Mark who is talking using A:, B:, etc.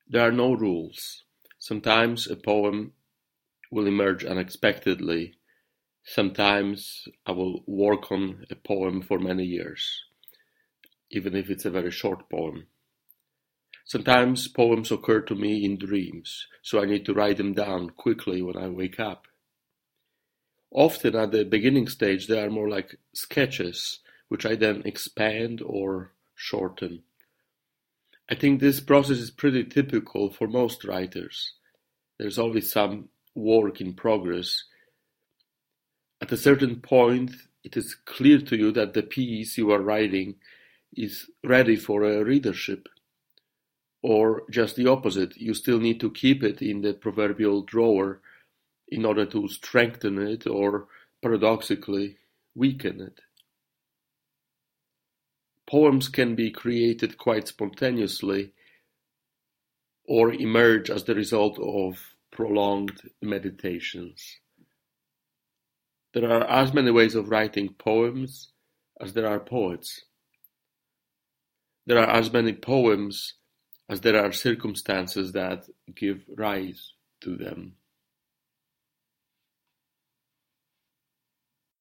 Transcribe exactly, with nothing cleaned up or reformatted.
A: There are no rules. Sometimes a poem will emerge unexpectedly. Sometimes I will work on a poem for many years, even if it's a very short poem. Sometimes poems occur to me in dreams, so I need to write them down quickly when I wake up. Often at the beginning stage they are more like sketches, which I then expand or shorten. I think this process is pretty typical for most writers. There's always some work in progress. At a certain point, it is clear to you that the piece you are writing is ready for a readership. Or just the opposite, you still need to keep it in the proverbial drawer in order to strengthen it or, paradoxically, weaken it. Poems can be created quite spontaneously or emerge as the result of prolonged meditations. There are as many ways of writing poems as there are poets. There are as many poems as there are circumstances that give rise to them.